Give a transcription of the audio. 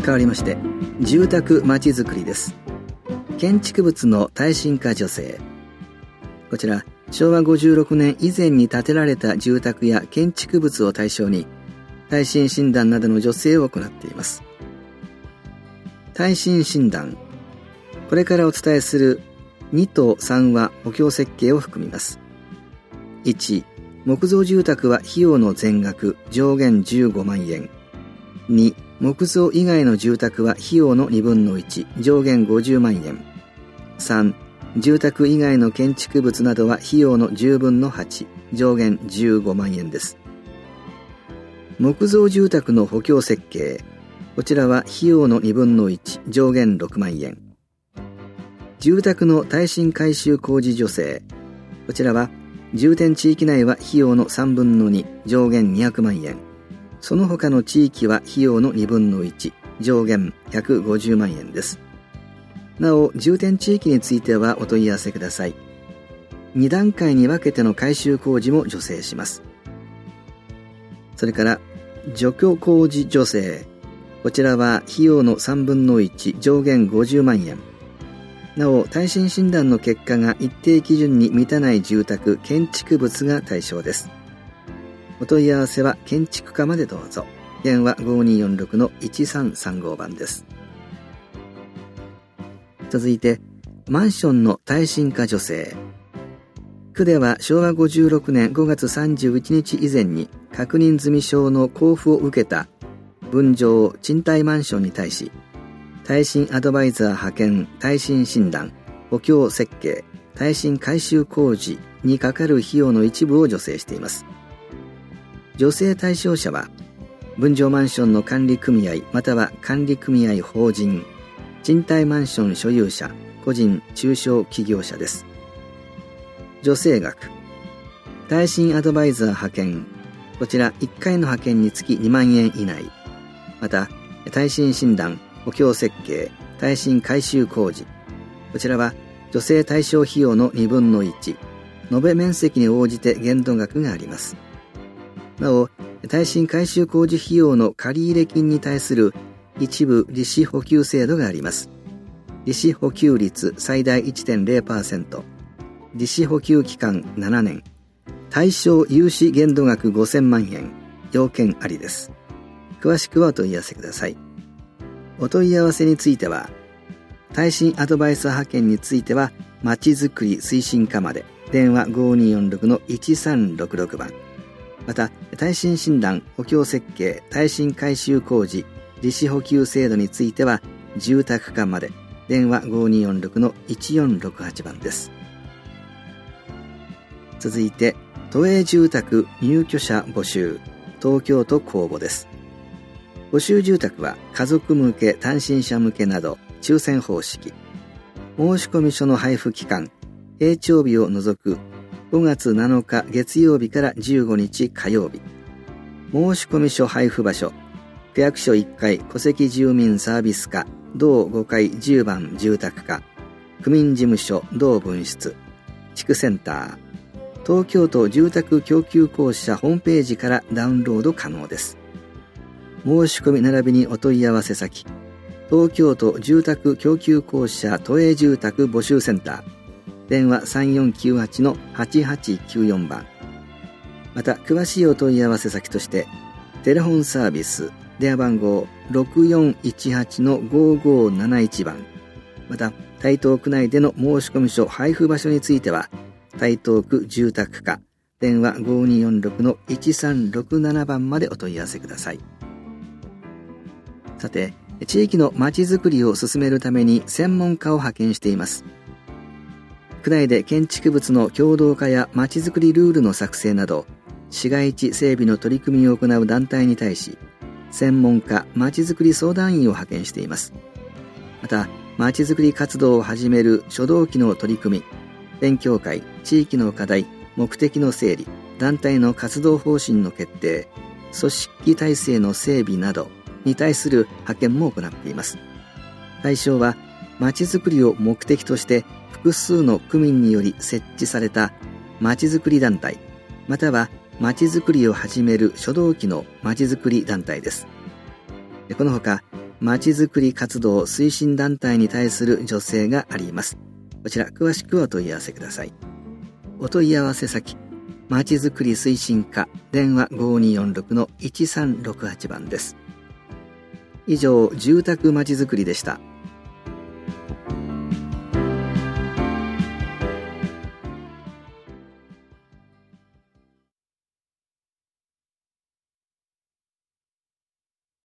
変わりまして住宅まちづくりです。建築物の耐震化助成。こちら昭和56年以前に建てられた住宅や建築物を対象に耐震診断などの助成を行っています。耐震診断、これからお伝えする2と3は補強設計を含みます。1、木造住宅は費用の全額上限15万円。2、木造以外の住宅は費用の2分の1上限50万円。3、住宅以外の建築物などは費用の10分の8上限15万円です。木造住宅の補強設計、こちらは費用の2分の1上限6万円。住宅の耐震改修工事助成、こちらは重点地域内は費用の3分の2上限200万円。その他の地域は費用の2分の1上限150万円です。なお重点地域についてはお問い合わせください。2段階に分けての改修工事も助成します。それから除去工事助成、こちらは費用の3分の1上限50万円。なお耐震診断の結果が一定基準に満たない住宅・建築物が対象です。お問い合わせは建築課までどうぞ。電話 5246-1335 番です。続いてマンションの耐震化助成。区では昭和56年5月31日以前に確認済証の交付を受けた分譲賃貸マンションに対し、耐震アドバイザー派遣、耐震診断、補強設計、耐震改修工事にかかる費用の一部を助成しています。助成対象者は分譲マンションの管理組合または管理組合法人、賃貸マンション所有者、個人・中小企業者です。助成額、耐震アドバイザー派遣、こちら1回の派遣につき2万円以内。また耐震診断、補強設計、耐震改修工事、こちらは助成対象費用の2分の1、延べ面積に応じて限度額があります。なお耐震改修工事費用の借入金に対する一部利子補給制度があります。利子補給率最大 1.0%、利子補給期間7年、対象融資限度額5000万円、要件ありです。詳しくはお問い合わせください。お問い合わせについては、耐震アドバイザー派遣については、まちづくり推進課まで、電話 5246-1366 番。また、耐震診断、補強設計、耐震改修工事、利子補給制度については、住宅課まで、電話 5246-1468 番です。続いて、都営住宅入居者募集、東京都公募です。募集住宅は家族向け、単身者向けなど抽選方式。申込書の配布期間、平帳日を除く5月7日月曜日から15日火曜日。申込書配布場所、区役所1階戸籍住民サービス課同5階10番住宅課、区民事務所同分室、地区センター、東京都住宅供給公社ホームページからダウンロード可能です。申し込み並びにお問い合わせ先、東京都住宅供給公社都営住宅募集センター、電話 3498-8894 番。また詳しいお問い合わせ先としてテレホンサービス電話番号 6418-5571 番。また台東区内での申込書配布場所については台東区住宅課電話 5246-1367 番までお問い合わせください。さて、地域のまちづくりを進めるために専門家を派遣しています。区内で建築物の共同化やまちづくりルールの作成など、市街地整備の取り組みを行う団体に対し、専門家まちづくり相談員を派遣しています。また、まちづくり活動を始める初動期の取り組み、勉強会、地域の課題、目的の整理、団体の活動方針の決定、組織体制の整備などに対する派遣も行っています。対象は、まちづくりを目的として複数の区民により設置されたまちづくり団体、またはまちづくりを始める初動期のまちづくり団体です。このほか、 まちづくり活動推進団体に対する助成があります。こちら詳しくはお問い合わせください。お問い合わせ先、まちづくり推進課、電話 5246-1368 番です。以上、住宅まちづくりでした。